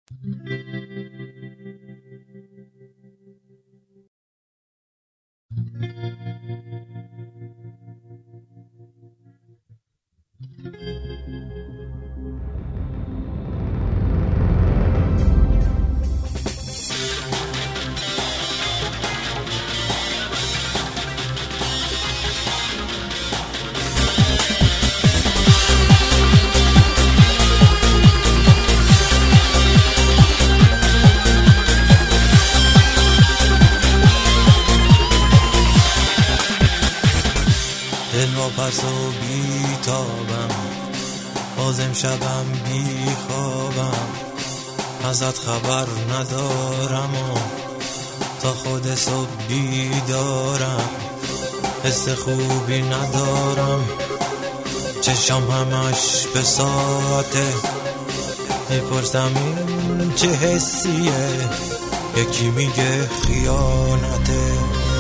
دلواپس و بیتابم، باز امشبم بیخوابم، ازت خبر ندارم و تا خود صبح بیدارم. حس خوبی ندارم، چشم همش به ساعته، میپرسم این چه حسیه، یکی میگه خیانته.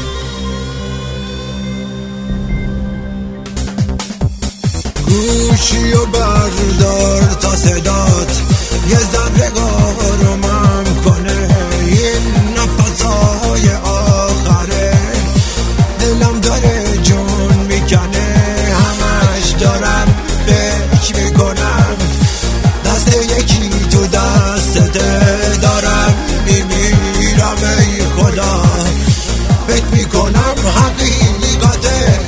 گوشی و بردار تا صدات یه ذره آرومم کنه، این نفسهای آخره دلم داره جون میکنه، همش دارم فکر میکنم دست یکی تو دستته، دارم میمیرم ای خدا، فکر میکنم حقیقته.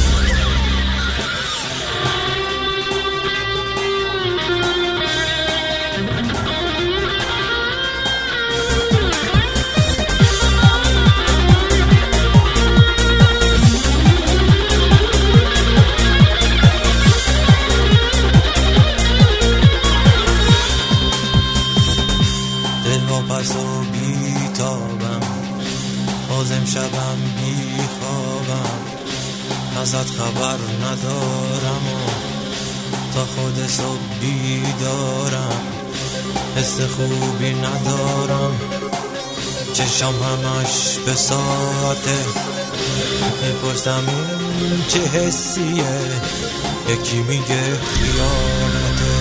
دلواپس و بیتابم، باز امشبم بیخوابم، ازت خبر ندارم و تا خود صبح بیدارم. حس خوبی ندارم، چشم همش به ساعته، میپرسم این چه حسیه، یکی میگه خیانته.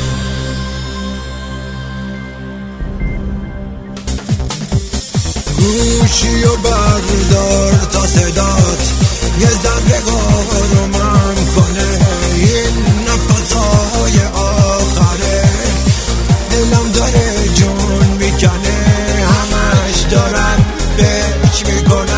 گوشی و بردار تا صدات یه ذره آرومم کنه، این نفسهای آخره دلم داره جون میکنه، همش دارم فکر میکنم